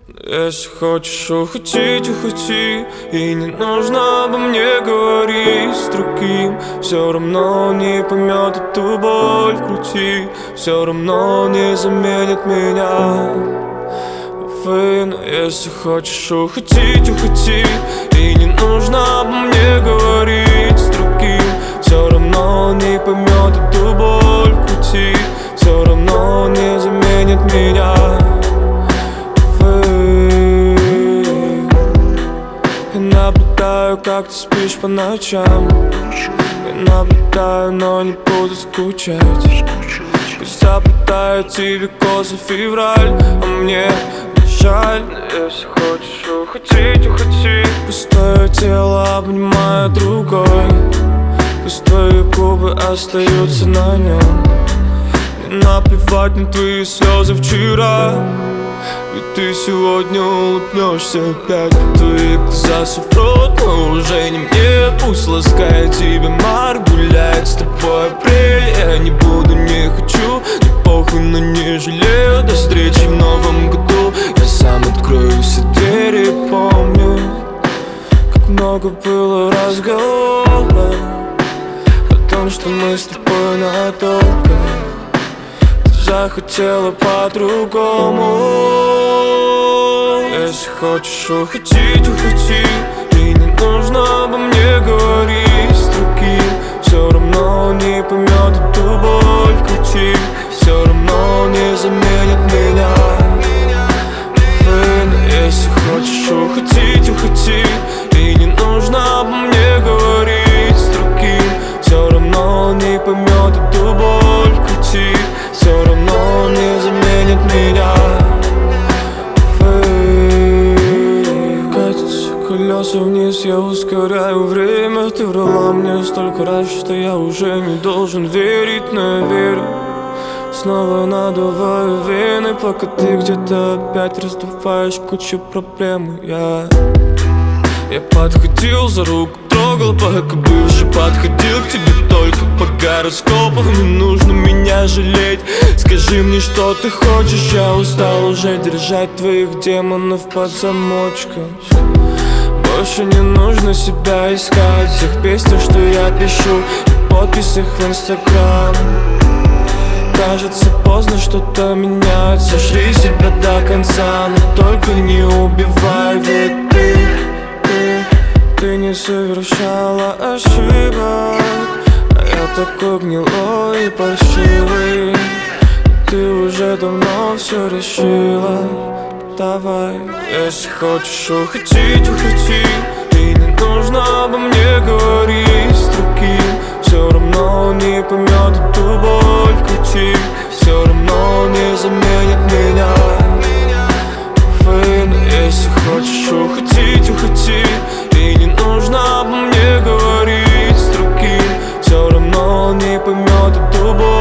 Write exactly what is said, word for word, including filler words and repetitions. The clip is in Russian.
Если хочешь ухватить, ухвати. И не нужно обо мне говорить с другим. Все равно он не поймет эту боль в груди. Все равно он не заменит меня. Вы, но если хочешь ухватить, ухвати. И не нужно обо мне говорить с другим. Все равно он не поймет эту боль в груди. Все равно он не заменит меня. Наблюдаю, как ты спишь по ночам. Я наблюдаю, но не буду скучать. Пусть заплетают тебе козы февраль, а мне не жаль. Но если хочешь ухватить, ухвати. Пусть твое тело обнимает другой. Пусть твои губы остаются на нем. Мне наплевать на твои слезы вчера. Ведь ты сегодня улыбнешься опять. Твои глаза соврут, но уже не мне. Пусть ласкает тебя мар, гуляет с тобой апрель. Я не буду, не хочу, не похуй, но не жалею. До встречи в новом году. Я сам открою все двери, помню, как много было разговоров о том, что мы с тобой надолго. Захотела по-другому. Если хочешь ухватить, ухвати. И не нужно обо мне говорить с другим. Все равно он не поймет эту боль в груди. Все равно он не заменит меня. Вы, но если хочешь ухватить, ухвати. И не нужно обо мне говорить с другим. Все равно он не поймет эту боль в груди. Все равно он не заменит меня. Вы. Катятся колеса вниз, я ускоряю время. Ты врала мне столько раз, что я уже не должен верить, но я верю. Снова надуваю вены, пока ты где-то опять раздуваешь кучу проблем. Я Я подходил за руку, трогал, пока бывший подходил к тебе только по гороскопу. Не нужно меня жалеть, скажи мне, что ты хочешь. Я устал уже держать твоих демонов под замочком. Больше не нужно себя искать в тех песнях, что я пишу, и подписях в инстаграм. Кажется, поздно что-то менять. Сожри себя до конца, но только не убивай. Ведь ты, ты, ты не совершала ошибок, а я такой гнилой и паршивый. Ты уже давно все решила. Давай, если хочешь ухватить, ухвати. И не нужно обо мне говорить с другим. Все равно он не поймет эту боль в груди. Все равно он не заменит меня. Вы, но если хочешь ухватить, ухвати. И не нужно обо мне говорить с другим. Все равно он не поймет эту боль.